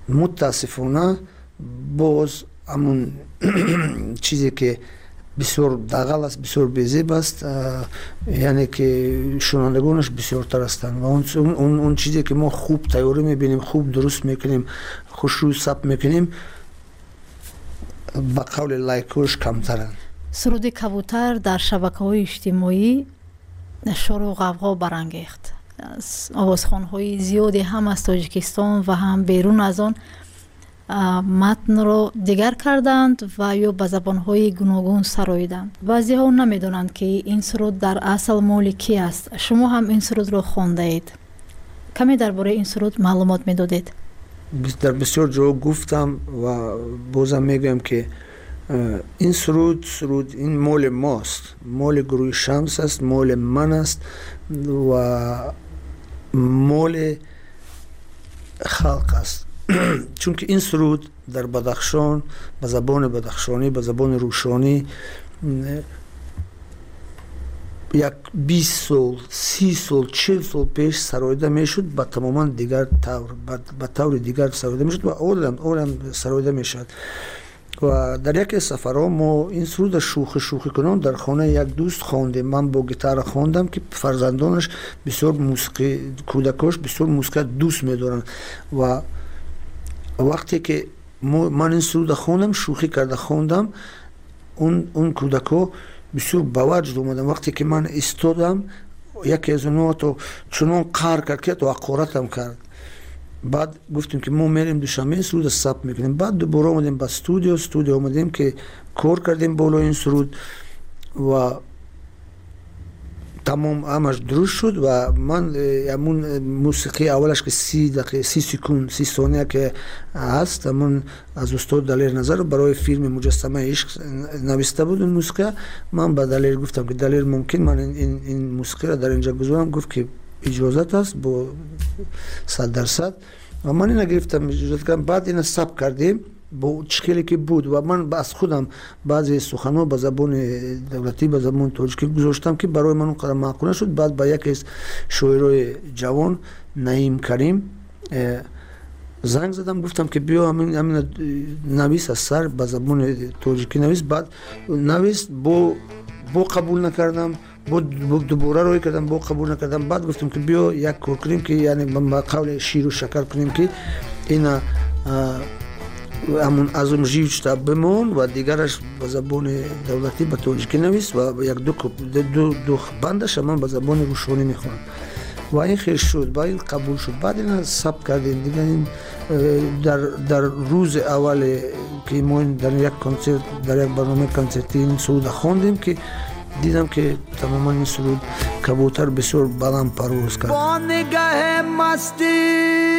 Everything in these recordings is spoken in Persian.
متاسفانه باز همون چیزی که بسیار دغل است، بسیار بی‌زیب است، یعنی که شنوندگانش بسیار تر هستند و اون چیزی که ما خوب تیاری میبینیم، خوب درست میکنیم، خوشروی ثبت میکنیم، با قول لایکوش کمترند. سرود کبوتر در شبکه‌های اجتماعی شور و غوغا برانگیخت. آوازخوان‌های زیادی هم از تاجیکستان و هم بیرون از آن متن را دیگر کردند و یا به زبان‌های گوناگون سراییدند. بعضی‌ها نمی‌دانند که این سرود در اصل مال کی است. شما هم این سرود را خوانده اید. کمی درباره این سرود معلومات می‌دادید؟ در بسیار جا گفتم و بازم میگم که این سرود این مال ماست، مال گروه شمس است، مال من است و مال خلق است. چون که این سرود در بدخشان به زبان بدخشانی، به زبان روشانی یک 20 سال، 30 سال، 40 سال پیش سراییده میشد، به تماما دیگر طور، به طور دیگر سراییده میشد و اولم سراییده میشد. و در یک سفرها ما این سرود شوخی کنان در خانه یک دوست خواندیم. من با گیتار خواندم که فرزندانش بسیار موسیقی، کودکاش بسیار موسیقی دوست می‌دارن و وقتی که من این سرود خواندم، شوخی کرده خواندم، اون کودکا بسیار با وجد اومدن. وقتی که من ایستادم یکی از اونها تو چنان قهر کرد که تو حقارتم کرد. بعد گفتیم که ما میریم دوشنبه این سرود ثبت میکنیم. بعد دوباره اومدیم به استودیو اومدیم که کار کردیم بالا این سرود و تمام همش درست شد و من همون موسیقی اولش که 30 دقیقه 30 سکند 30 ثانیه که هست، همون از استاد دلیر نظر برای فیلم مجسمه عشق نوشته بود. اون موسیقی من به دلیر گفتم که دلیر ممکن من این موسیقی را در اینجا بذارم؟ گفت که اجازت است با 100% و من اینو گرفتم اجازت کردم. بعد اینو ثبت کردیم با چخیلی که بود و من از خودم بعضی سخن‌ها به زبان دولتی، به زبان تاجیکی گذاشتم که برای من اونقدر معقول نشد. بعد با یکی از شاعرای جوان نعیم کریم زنگ زدم، گفتم که بیا همین نویس از سر به زبان تاجیکی نویس. بعد نویس با قبول نکردم، دوباره روی کردم، با قبول نکردم. بعد گفتم که بیا یک کار کنیم که یعنی با قول شیر و شکر کنیم که اینا همون ازم جیوچتا بمون و دیگرش به زبان دولتی به تاجیکی نویس و یک دو بندش من به زبان روشانی میخونم و این خیر شد. با این قبول شد. بعد این ثبت کردیم دیگه. این در روز اول که ما در یک کنسرت، در یک برنامه کنسرتی این سرود خواندیم که دیدم که تماما این سرود کبوتر بسیار بلند پرواز کرد. با نگاه مستی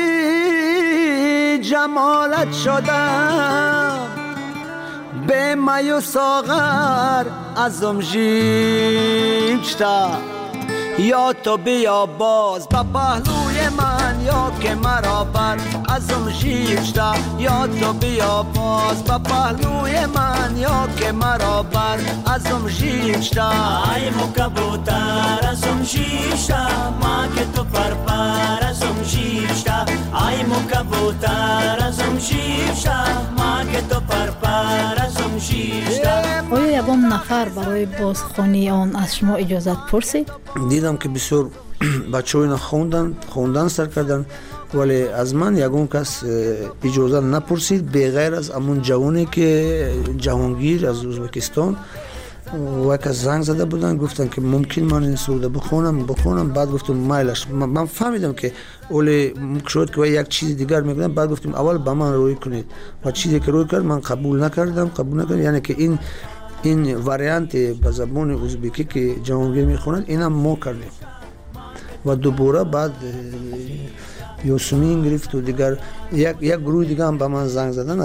جمالت شدم، به می و ساغر ازم ژیچتا، یا تو بیا باز با پهلوی من، یا که مرا بر ازم ژیچتا، یا تو بیا باز با پهلوی من، یا که مرا بر ازم ژیچتا. ای مو کبوتر ازم ژیچتا، ما که تو پر ازم ژیچتا. ای مو کبوتر ازم ژیچتا، ما که تو پر ازم ژیچتا. آیا یگام نفر برای بازخوانی آن از شما اجازت پرسید؟ دیدم که بسیار بچه های خوندن سر کردن، ولی از من یگان کس اجازه نپرسید بغیر از امون جوانی که جهانگیر از ازبکستان و یک زنگ زده بودن، گفتن که ممکن من این سروده بخونم. بعد گفتم مایلش. من فهمیدم که اولی شد که یک چیز دیگر میگن. بعد گفتیم اول با من روی کنید و چیزی که روی کرد من قبول نکردم. یعنی که این واریانت به زبان ازبکی که جهانگیر میخونند اینم ما کردیم و دوباره بعد یوسمین گرفت و دیگر یک گروه دیگه هم به من زنگ زدن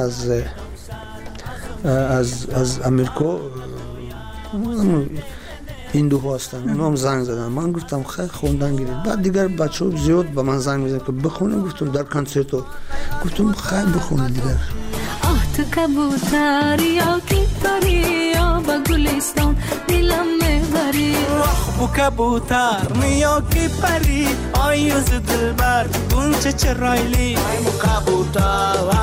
از امریکا، هندوها هستن، اونا هم زنگ زدن. من گفتم خیلی خوندن گیرید. بعد دیگر بچه ها زیاد به من زنگ میزنن که بخونم. گفتم در کنسرت ها گفتم خیلی بخونم دیگر. تو کبوتر یا کی پری یا با گلستان دلم میبری. بو کبوتر یا کی پری آیوز دلبر گونچه چرایلی. ای مو کبوتر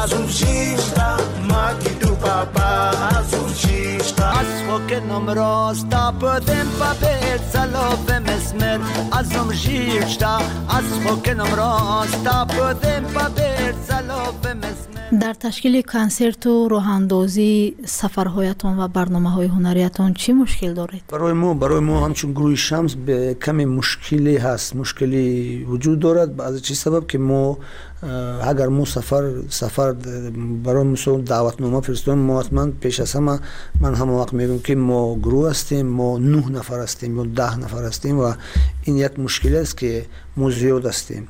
نمراست تا پدیم پا بید سلاف مسمر ازم شیفتا از خوک نمراست تا پدیم پا بید سلاف مسمر. در تشکیل کنسرت و راهاندازی سفرهایتان و برنامه‌های هنریتان چی مشکل دارید؟ برای ما همچون گروه شمس به کمی مشکلی هست، مشکلی وجود دارد. از چه سبب که ما اگر ما سفر برای مثلا دعوتنامه فرستادیم، ما حتما پیش از همه من همه وقت میگم که ما گروه هستیم، ما 9 نفر هستیم یا 10 نفر هستیم و این یک مشکل است که ما زیاد هستیم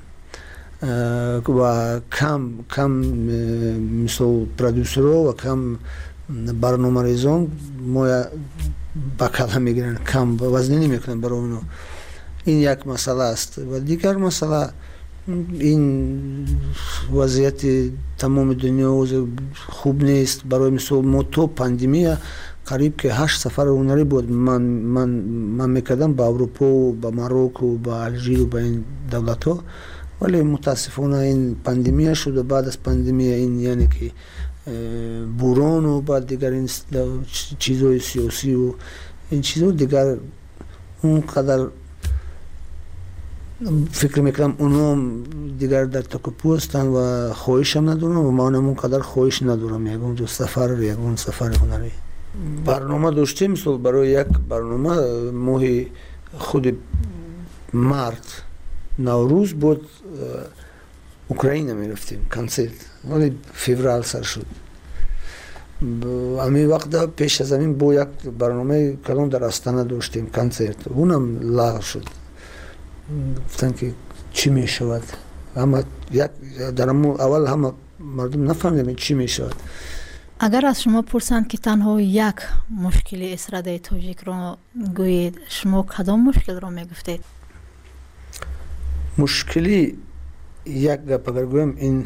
و کم مثل پرودوسرها و کم برنامه‌ریزان ما بکله میگیرن، کم وزنی نمیکنن برای اونو. این یک مسئله است و دیگر مسئله این وضعیت تمام دنیا خوب نیست. برای مثل ما تو پاندمی قریب که 8 سفر هنری بود من میکردم با اروپا و با ماروک و با الژیر و با این دولت ها، ولی متاسفانه این پاندمی شد و بعد از پاندمی این یعنی که بوران و بعد دیگر این چیزهای سیاسی و این چیزها دیگر اونقدر فکر میکنم اونا دیگر در تکاپو هستن و خواهش هم ندارم و من اونقدر خواهش ندارم یکون سفر هنری. برنامه داشتیم مثل برای یک برنامه ماه خود مارت نوروز بود اوکراین میرفتیم کنسرت، ولی فوریه سر شد. همین وقت پیش از همین با یک برنامه کلان در استانه داشتیم کنسرت، اونم لغو شد. گفتن که چی می شود؟ اما در اول همه مردم نفهمیدن چی می شود. اگر از شما پرسند که تنها یک مشکل استراده تاجیک را گویید، شما کدام مشکل را می گفتید؟ مشکلی یک گپ اگر گویم این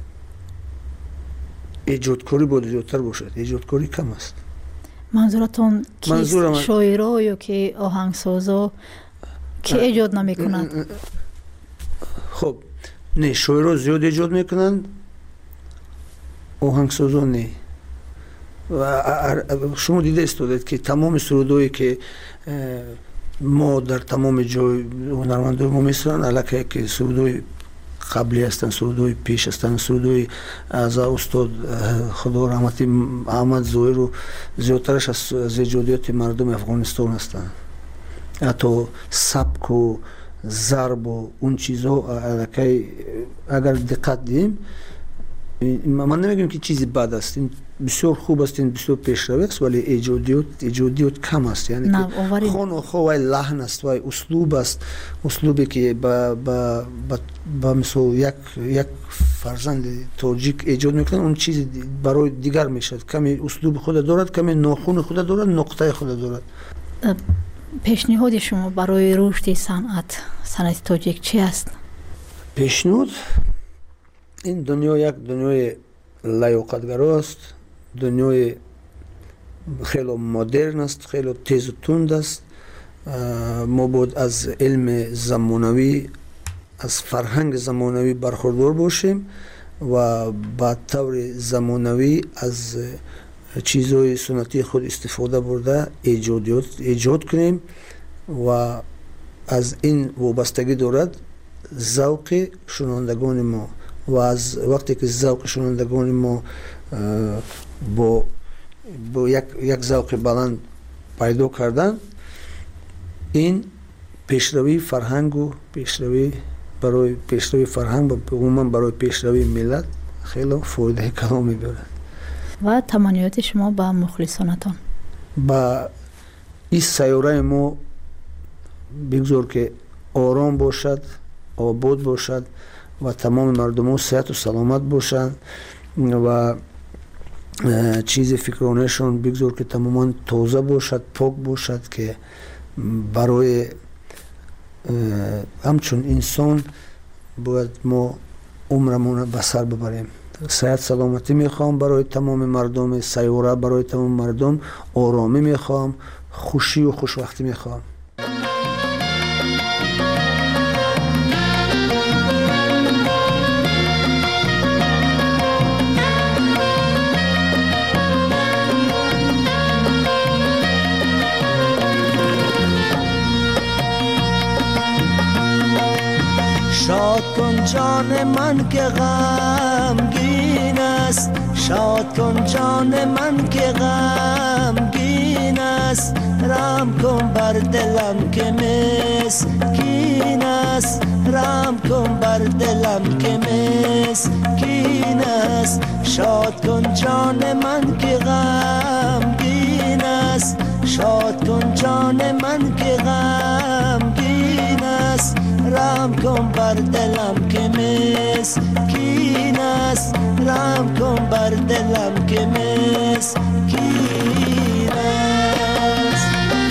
ایجادکاری بود زیادتر باشد. ایجادکاری کم است. منظورتون کیست؟ شاعرها یا که آهنگسازا که ایجاد نمی کنند؟ خب نه، شاعرها زیاد ایجاد میکنند، آهنگسازا نه. و شما دیده استودید که تمام سرودایی که ما در تمام جای هنرمندان ما میسرن علاقه که سرودای قبلی هستن، سرودای پیش هستن، سرودای از استاد خدا رحمتی احمد ظاهر و زیادترش از ایجادیات مردم افغانستان هستن. حتی سبک و ضرب و اون چیزها علاقه اگر دقت دیم، من نمیگم که چیزی بد است، این بسیار خوب است، این بسیار پیشرو است، ولی ایجادیات کم است. یعنی که خون و خواه لحن است و اسلوب است، اسلوبی که با مثل یک فرزند تاجیک ایجاد میکنن، اون چیز برای دیگر میشد. کمی اسلوب خود دارد، کمی ناخون خود دارد، نقطه خود دارد. پیشنهاد شما برای رشد صنعت تاجیک چی است؟ پیشنهاد این دنیا یک دنیای لیاقتگرا است، دنیای خیلی مدرن است، خیلی تیز و تند است. ما باید از علم زمانوی، از فرهنگ زمانوی برخوردار باشیم و با طور زمانوی از چیزهای سنتی خود استفاده برده ایجاد کنیم و از این وابستگی دارد ذوق شنوندگان ما. و از وقتی که ذوق شنوندگان ما با یک ذوق بلند پیدا کردن، این پیشروی فرهنگ و پیشروی فرهنگ و عموما برای پیشروی ملت خیلی فایده کلامی دارد. و تمنیات شما با مخلصانتان؟ با این سیاره ما بگذار که آرام باشد، آباد باشد و تمام مردم ها صحت و سلامت باشند و چیز فکرانشان بگذار که تماما تازه باشد، پاک باشد، که برای همچون انسان باید ما عمرمون به سر ببریم. صحت سلامتی میخوام برای تمام مردم سیاره، برای تمام مردم آرامی میخوام، خوشی و خوشوقتی میخوام. کن جان من که غمگین است، شاد کن جان من که غمگین است، رحم کن بر دلم که مسکین است، رحم کن بر دلم که مسکین است، شاد کن جان من که غمگین است، شاد کن جان من که غمگین است، رحم کن بر دلم که مسکین است، رحم کن بر دلم که مسکین است.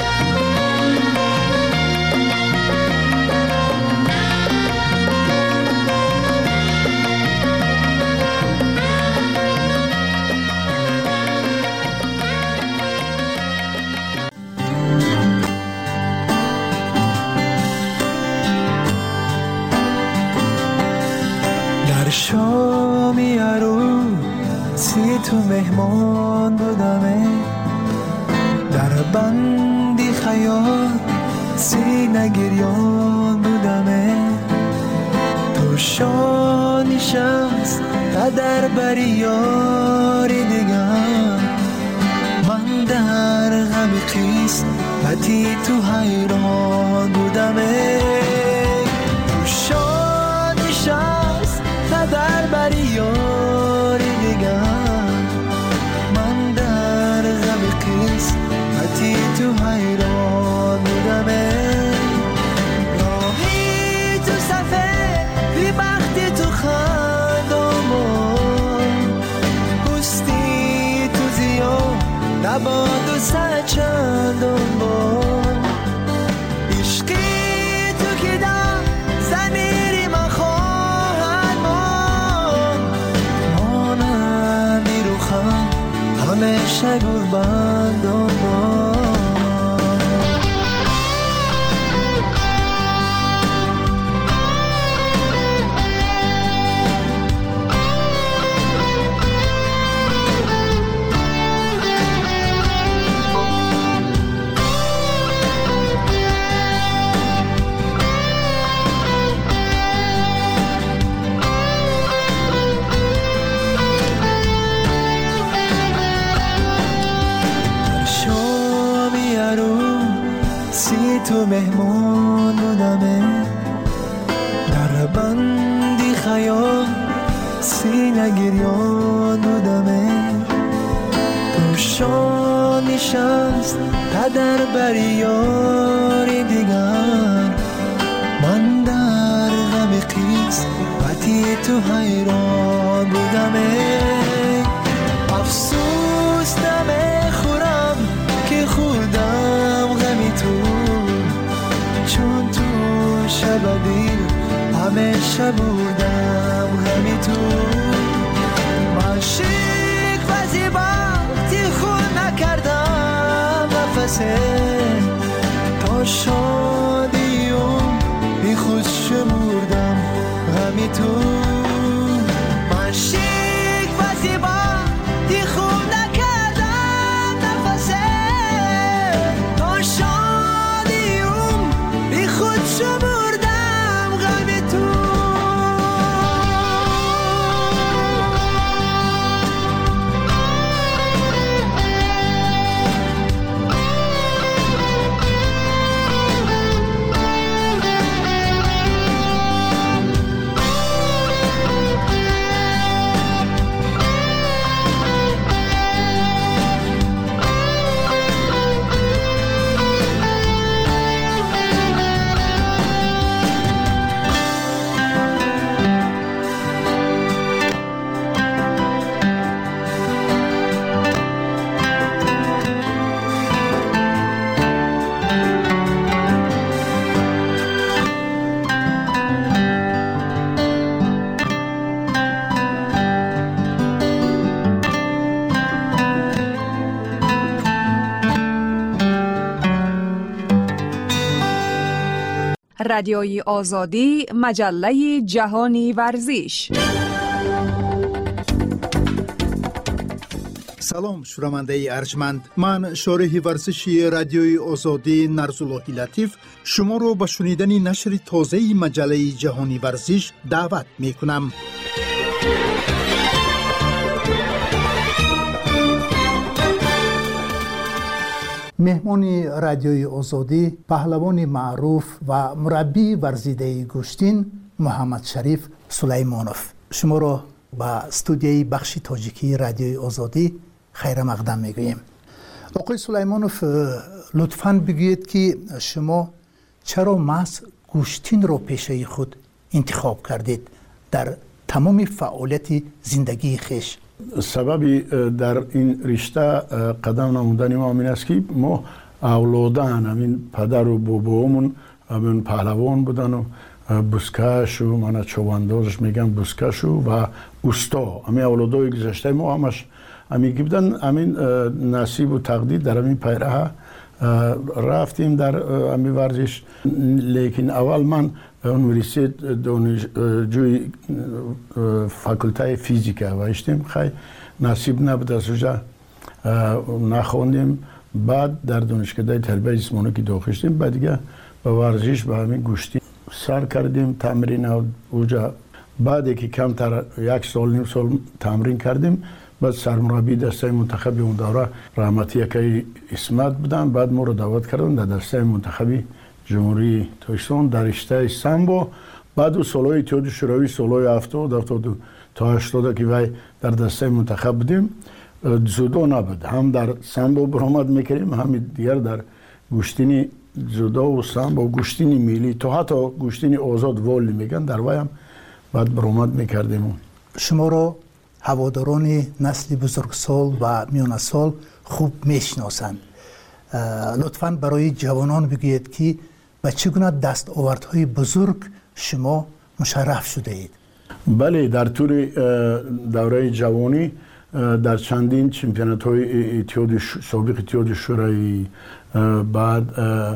شامی عروسی تو مهمان بودمه، در بندی خیال سینه گریان بودمه، تو شانی شمس قدر بری یاری دیگر، من در غم خیس بتی تو حیران بودمه، تو شانی شمس قدر بری یاری دیگر، من در غم قسمتی تو حیران بودمه، راهی تو صفه بی بختی تو خندامون، پوستی تو زیاد نباد و سر چندان بار، عشقی تو که دم زمیری من همیشه گربندان با تو مهمان بودمه، در بندی خیال سینه گریان بودمه، تو شانی شمس قدر بری یاری دیگر، من در غم قسمتی تو حیران بودمه، افسوس نمیخورم که خودم غمی تو، چون تو شب دیر همیشه بودم غمی تو، من شیک و زیباتی خود نکردم نفسه، تا شادیم بی خود شمردم غمی تو، من شیک و زیباتی خود نکردم نفسه، تا شادیم بی خود شمردم غمی تو. رادیوی آزادی، مجله جهانی ورزش. سلام شنونده ارجمند، من شارح ورزشی رادیوی آزادی نرزاللهی لطیف شما رو به شنیدن نشر تازه مجله جهانی ورزش دعوت می کنم. مهمان رادیوی آزادی پهلوان معروف و مربی ورزیده گوشتین محمد شریف سلیمانوف شما رو به استودیوی بخش تاجیکی رادیوی آزادی خیر مقدم میگوییم. آقای سلیمانوف، لطفاً بگویید که شما چرا محض گوشتین رو پیشه خود انتخاب کردید در تمام فعالیت زندگی خیش؟ سببی در این رشته قدم نمودن ما این است که ما اولادان همین پدر و بابامون همین پهلوان بودن و بوسکش و من چواندازش میگم بوسکش و اوستا، همین اولادای گذشته ما همش همین بودن. همین نصیب و تقدیر در همین پیراه رفتیم در همین ورزش. لیکن اول من یونیورسیت دانشجوی فاکولته فیزیک هستم، خیلی نصیب نبود از اونجا نخوندیم. بعد در دانشکده تربیت جسمانی که داخل شدیم، بعد دیگه به ورزش به همین گوشتی سر کردیم، تمرین اونجا. بعد که کمتر یک سال نیم سال تمرین کردیم، بعد سرمربی دسته منتخبی اون دوره رحمتی یکی اسمت بودن. بعد ما رو دعوت کردن در دسته منتخبی جمهوری تاجیکستان در رشته سامبو. بعد سالهای اتحاد شوروی سالهای 70 تا 80 که وای در دسته منتخب بودیم. جودو نبود، هم در سامبو برآمد میکردیم، هم دیگر در گوشتینی جودو و سامبو گوشتینی ملی تا حتی گوشتینی آزاد والی میگن در وای هم بعد برآمد میکردیم. شما رو هواداران نسل بزرگسال و میانه سال خوب میشناسند. لطفاً برای جوانان بگویید که به چگونه دستاوردهای بزرگ شما مشرف شده اید؟ بله، در طول دوره جوانی در چندین چمپیونات های سابق اتحاد شوروی، بعد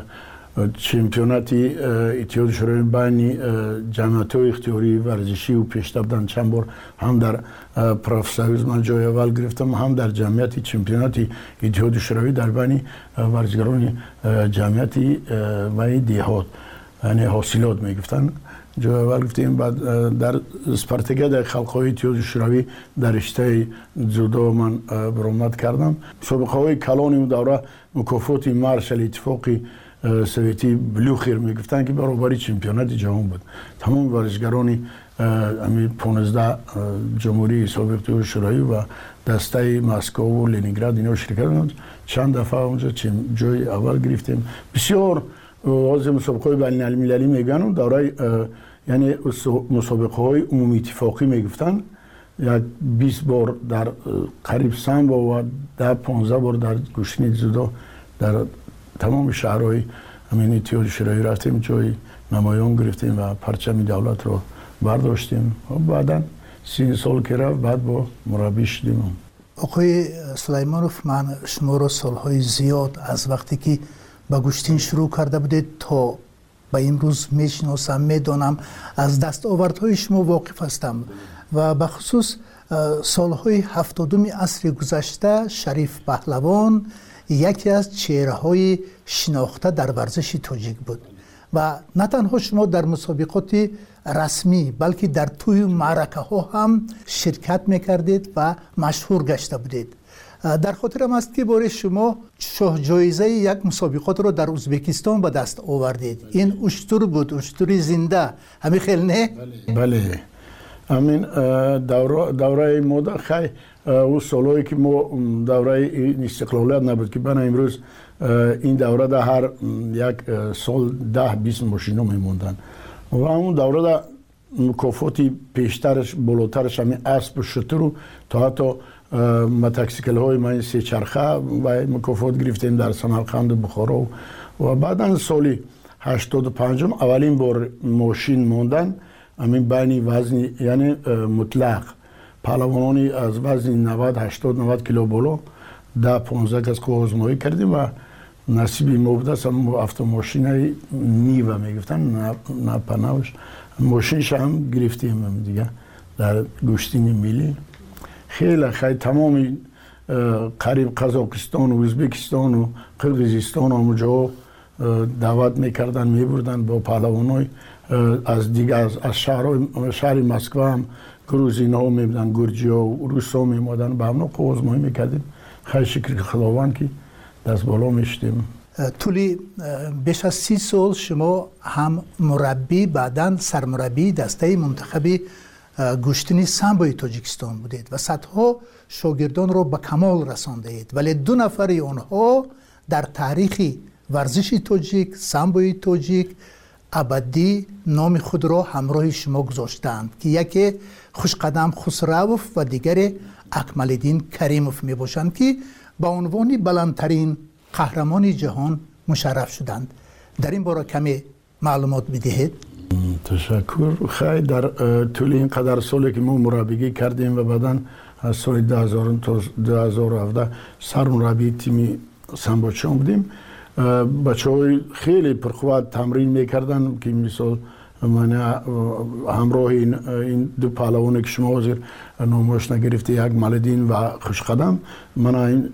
چمپیوناتی اتحاد شوروی بین جمعیت های اختیاری ورزشی و پیشرفت بودن. چند بار هم در پروفسویز من جای اول گرفتم، هم در جمعیت چمپیوناتی اتحاد شوروی در بین ورزشکاران جمعیتی و دیهات، یعنی حاصلات میگفتن، جای اول گفتیم. بعد در اسپارتاکیاد خلق‌های اتحاد شوروی در رشته جودو من برآمد کردم. سابقه های کلان اون دوره مکافات مارشال اتفاقی سویتی بلوخیر میگفتن که برابری چمپیونات جهان بود. تمام ورزشکاران همین 15 جمهوری سابق اتحاد شوروی و دسته مسکو و لنینگراد اینا شرکت کردند. چند دفعه اونجا جای اول گرفتیم. بسیار از مسابقه بین المللی میگن دوره، یعنی مسابقه های عمومی اتفاقی میگفتن. یک 20 بار در قریب سامبو و 15 بار در گوشتین جودو در تمام شهرهای همین اتحاد شوروی رفتیم، جای نمایان گرفتیم و پرچم دولت رو برداشتیم. و بعدا 3 سال که رفت بعد با مربی شدیم. آقای سلیمانوف، من شما رو سالهای زیاد از وقتی که با گوشتین شروع کرده بودید تا به امروز میشناسم، میدانم، از دستاوردهای شما واقف هستم و به خصوص سالهای 70 عصر گذشته شریف پهلوان یکی از چهره‌های شناخته در ورزش تاجیک بود و نه تنها شما در مسابقات رسمی بلکه در توی معرکه ها هم شرکت میکردید و مشهور گشته بودید. در خاطرم است که بار شما شاه جایزه یک مسابقات رو در ازبکستان به دست آوردید. این اشتر بود، اشتر زنده، همین خیلی نه؟ بله، همین دوره ما خیلی اون سالهایی که ما دوره استقلالیت نبود که بنا امروز این دوره در هر یک سال 10-20 ماشینا میموندن و اون دوره در مکافاتی پیشترش بالاترش همین اسب و شتر تا حتی مترسیکل های من 3 چرخه و مکافات گرفتیم در سمرقند بخارا و بعدا سالی 85 اولین بار ماشین موندن همین بین وزن یعنی مطلق پهلوانانی از وزن 90-80-90 کیلو بالا 10-15 کس که آزمایی کردیم و نصیبی ما بوده است. هم автомاشین نیوه میگفتن، نه پناهش ماشینش هم گرفتیم دیگه در گوشتین ملی. خیلی تمام قریب قزاقستان و ازبکستان و قرقیزستان اونجا دعوت میکردن میبردن با پهلوانای از دیگه از شهر مسکو هم گروزین ها میبودن، گرجی ها و روس ها میمودن به همنا آزمایی میکردیم. خیلی شکر خداوند که دست بالا میشتیم. طولی بیش از 30 سال شما هم مربی بعداً سرمربی دسته منتخب گشتنی سامبوی تاجیکستان بودید و صدها شاگردان رو به کمال رسانده اید، ولی 2 نفر آنها در تاریخ ورزش تاجیک، سامبوی تاجیک ابدی نام خود را همراه شما گذاشتند که یکی خوشقدم خسروف و دیگر اکمالالدین کریموف می باشند که با عنوان بلندترین قهرمان جهان مشرف شدند. در این باره کمی معلومات بدهید. تشکر. خیلی در طول این قدر سالی که ما مربیگی کردیم و بعدا از سال 2000 تا 2017 سرمربی تیم سامبوچان بودیم، بچه های خیلی پرقوت تمرین میکردن که مثال من همراه این 2 پهلوانی که شما حاضر نامش نگرفته، یک مالدین و خوشقدم، من این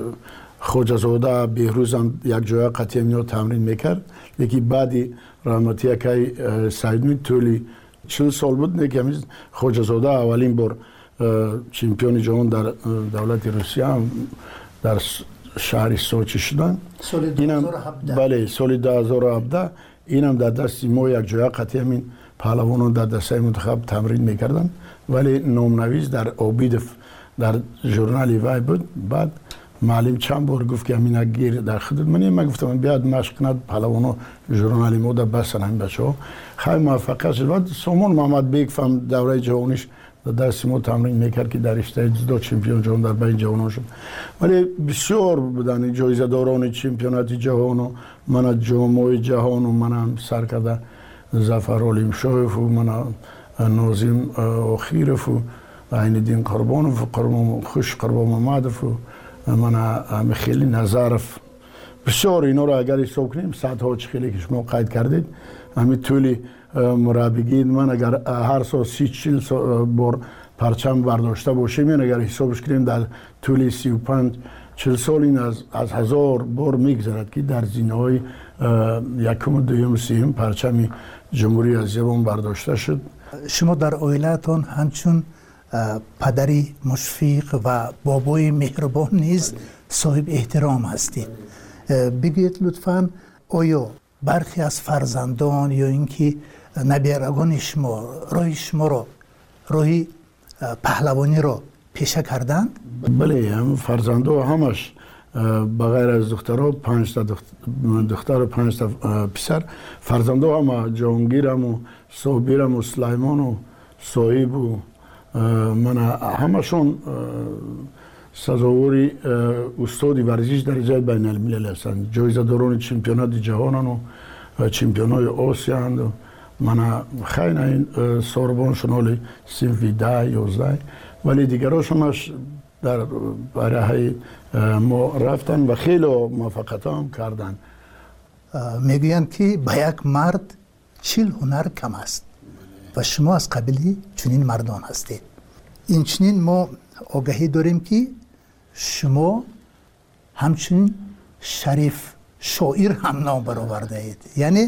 خوجزاده بهروز هم یک جای قطعی تمرین میکرد. یکی بعدی رحمتی که سعیدمی طولی 40 سال بود که خوجزاده اولین بار چمپیون جهان در دولت روسیه هم در شهر سوچی شدن. سال 2017. بله سال 2017 اینم در دست ما یک جای قطعی همین پهلوانان در دسته منتخب تمرین میکردن، ولی نامنویس در اوبیدف در ژورنال وای بود. بعد معلم چند بار گفت که همین گیر در خدمت من گفتم بیاد مشق کند پهلوانا ژورنال ما در بسن همین بچه‌ها. خیلی موفق شد. بعد سامان محمد بیگ فهم دوره جوانیش در دست ما تمرین میکرد که در رشته جودو چمپیون جهان در بین جوانان شد. ولی بسیار بودن جایزه داران چمپیونات جهان و من جام جهان و منم سر کرده ظفر علیم شایف و من ناظم آخیرف و عین‌الدین قربانوف و خوش قربان محمدف و من خیلی نظرف. بسیار اینا رو اگر حساب کنیم صدها خیلی که شما قید کردید همین طولی مربیگی من اگر هر سال 30-40 بار پرچم برداشته باشیم، این اگر حسابش کنیم در طول 35-40 سال این از 1000 بار میگذرد که در زینه‌های یکم و دوم سوم پرچم جمهوری اسلامی برداشته شد. شما در عائله‌تان همچون پدری مشفق و بابای مهربان نیز صاحب احترام هستید. بگید لطفاً آیا برخی از فرزندان یا اینکه نبیرگان شما را راهی پهلوانی را پیشه کردند؟ بله، هم فرزندا همش بغیر از دخترها 5 تا دختر و 5 تا پسر، فرزندا هم جهانگیرم و صابرم و سلیمان و صاحب و من همشون سزاوری استادی ورزش درجه بین الملل هستند. جایزه داران چمپیونات جهانن و چمپیونات آسیا هستند. من خیلی این ساربان شنالی صنفی 10-11 ولی دیگرش همش در برای ما رفتن و خیلی موفقیت هم کردن. میگویند که به یک مرد 40 هنر کم است و شما از قبیل چنین مردان هستید. این چنین ما آگاهی داریم که شما همچنین شریف شاعر هم نام برآورده اید. یعنی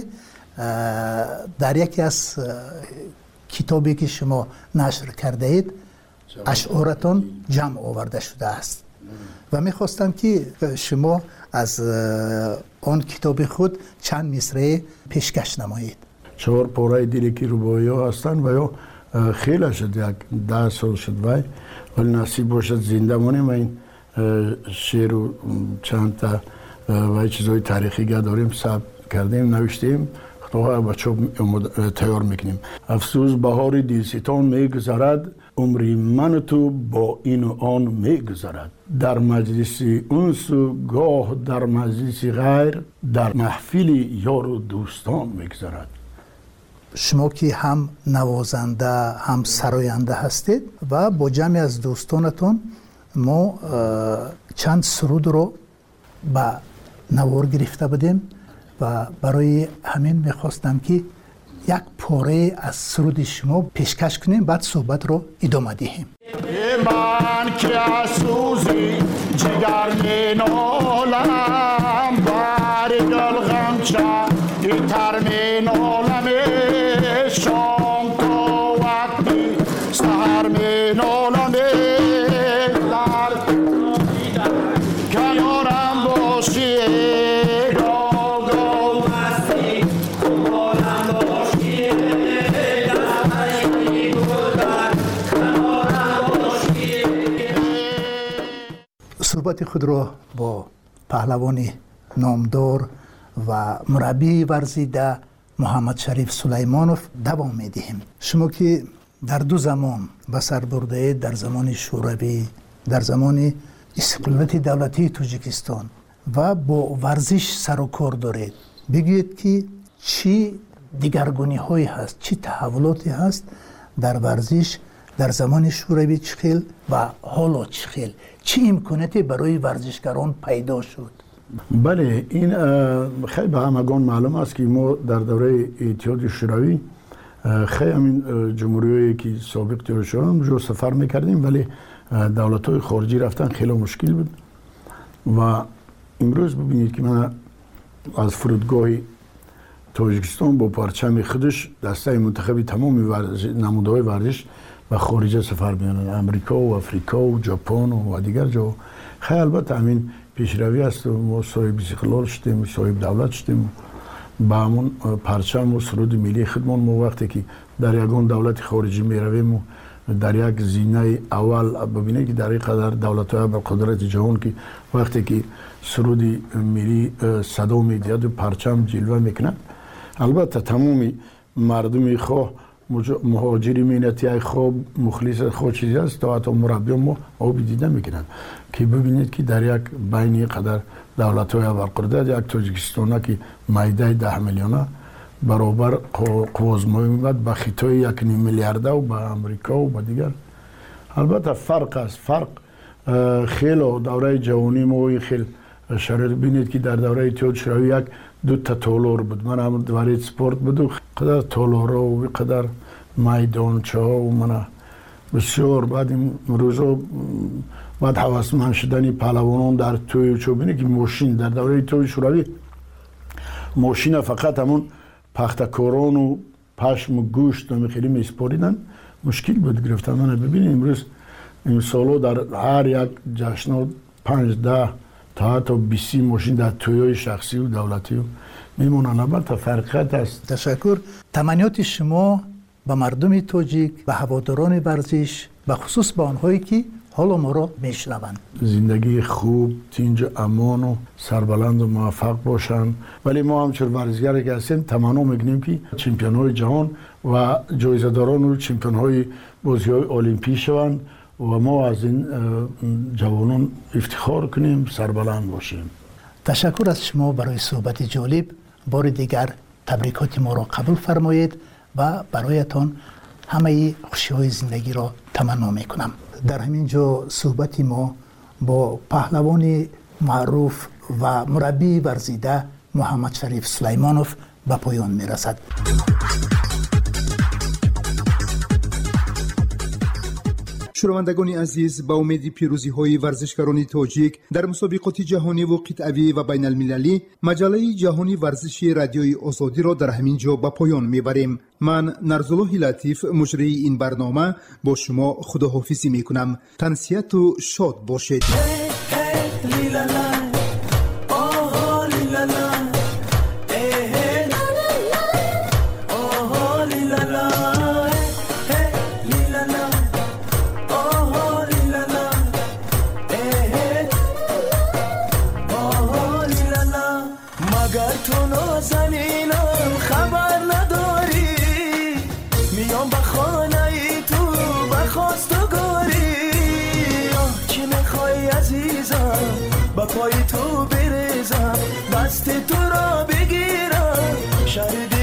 در یکی از کتابی که شما نشر کرده اید اشعارتان جمع آورده شده است و میخواستم که شما از آن کتاب خود چند مصرع پیشکش نمایید. 4 پاره دیلی که رباعی ها هستن و یا خیلی شد، یک 10 سال شد ولی نصیب باشد زنده مانیم و این شعر و چند تا و چیزهای تاریخی داریم ثبت کردیم نوشتیم خدا بچه تیار میکنیم. افسوس بهار دلستان میگذرد، عمری من تو با این و آن میگذرد، در مجلس انس و گاه در مجلس غیر، در محفل یار و دوستان میگذرد. شما که هم نوازنده هم سراینده هستید و با جمعی از دوستانتون ما چند سرود رو به نوار گرفته بودیم و برای همین میخواستم که یک پاره از سرود شما پیشکش کنیم بعد صحبت رو ادامه دهیم. من که سوزی جگر می نالم بر گل غمچه تر می نالم شام تا وقتی سهر می نالم کنارم باشی گل گل مستی کنارم باشی دستی گلدر کنارم باشی. صحبت خود را با پهلوان نامدار و مربی ورزیده محمد شریف سلیمانوف دوام میدهیم. شما که در دو زمان به سر برده در زمان شوروی، در زمان استقلالیت دولتی تاجیکستان و با ورزش سر و کار دارید، بگویید که چی دیگرگونی هایی هست، چی تحولاتی هست در ورزش در زمان شوروی چخیل و حالا چخیل، چی امکاناتی برای ورزشکاران پیدا شد؟ بله، این خیلی به همگان معلوم است که ما در دوره اتحاد شوروی خیلی همین جمهوریایی که سابق تیر شدن جو سفر میکردیم، ولی دولت‌های خارجی رفتن خیلی مشکل بود و امروز ببینید که من از فرودگاه تاجیکستان با پرچم خودش دسته منتخبی تمام نمودهای ورزش و خارجه سفر می‌کنند، امریکا و افریقا و ژاپن و دیگر جا. خیلی البته همین پیشروی است و ما صاحب استقلال شدیم، صاحب دولت شدیم، با همون پرچم و سرود ملی خودمان ما وقتی که در یگان دولت خارجی میرویم در یک زینه اول ببینید که در این قدر دولت‌های با قدرت جهان که وقتی که سرود ملی صدا می‌دهد و پرچم جلوه می‌کند، البته تمام مردم خواه مهاجری مینتی خواه مخلص خود چیزی است تا حتی مربیان ما آبی دیده میکنند که ببینید که در یک بین قدر دولت‌های برقرار یک تاجیکستان که معده 10 میلیونه برابر قوزمایی میبود به خطای 1.5 میلیارده و به امریکا و به دیگر. البته فرق است، فرق خیلی دوره جوانی ما خیلی شرایط بینید که در دوره اتحاد شوروی یک دو تا تالار بود، من هم دوره سپورت بود و قدر تالارا و قدر میدانچه ها و من بسیار بعد این روزا بعد حواسمند شدنی پهلوانان در توی چو بینید که ماشین در دوره اتحاد شوروی ماشین فقط همون پختکاران و پشم و گوشت و خیلی میسپاریدن، مشکل بود گرفتن. من ببینید امروز این سالو در هر یک جشن 5-10 تا حتی 20 ماشین در تویای شخصی و دولتی و میمونن. البته فرقیت است. تشکر. تمنیات شما به مردم تاجیک، به هواداران ورزش، به خصوص به آنهایی که حالا ما را میشنوند، زندگی خوب، تینج امان و سربلند و موفق باشند. ولی ما همچون ورزشگری که هستیم تمنا میکنیم که چمپیون های جهان و جایزه داران و چمپیون های بازی های المپیک شوند و ما از این جوانان افتخار کنیم، سربلند باشیم. تشکر از شما برای صحبت جالب. بار دیگر تبریکات ما را قبول فرمایید و برایتان همه خوشی های زندگی را تمنا میکنم. در همین جا صحبت ما با پهلوان معروف و مربی ورزیده محمد شریف سلیمانوف به پایان میرسد. شنوندگان عزیز، با امید پیروزی های ورزشکاران تاجیک در مسابقات جهانی و قطعی و بین المللی، مجله جهانی ورزش رادیوی آزادی را در همین جا به پایان میبریم. من نرزالله لطیف مجری این برنامه با شما خداحافظی میکنم. تنسیت و شاد باشید. پای تو بریزم، دست تو را بگیرم، شهر